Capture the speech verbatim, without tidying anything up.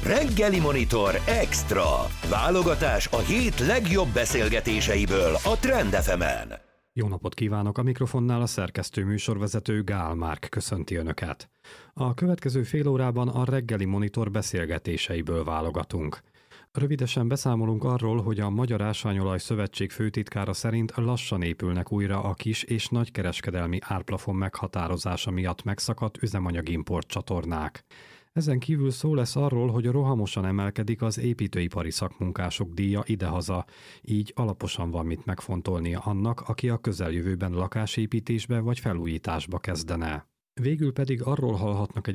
Reggeli Monitor Extra. Válogatás a hét legjobb beszélgetéseiből a Trend ef emen. Jó napot kívánok! A mikrofonnál a szerkesztő műsorvezető Gál Márk köszönti Önöket. A következő fél órában a Reggeli Monitor beszélgetéseiből válogatunk. Rövidesen beszámolunk arról, hogy a Magyar Ásványolaj Szövetség főtitkára szerint lassan épülnek újra a kis és nagykereskedelmi árplafon meghatározása miatt megszakadt üzemanyagimport csatornák. Ezen kívül szó lesz arról, hogy rohamosan emelkedik az építőipari szakmunkások díja idehaza, így alaposan van mit megfontolnia annak, aki a közeljövőben lakásépítésbe vagy felújításba kezdene. Végül pedig arról hallhatnak egy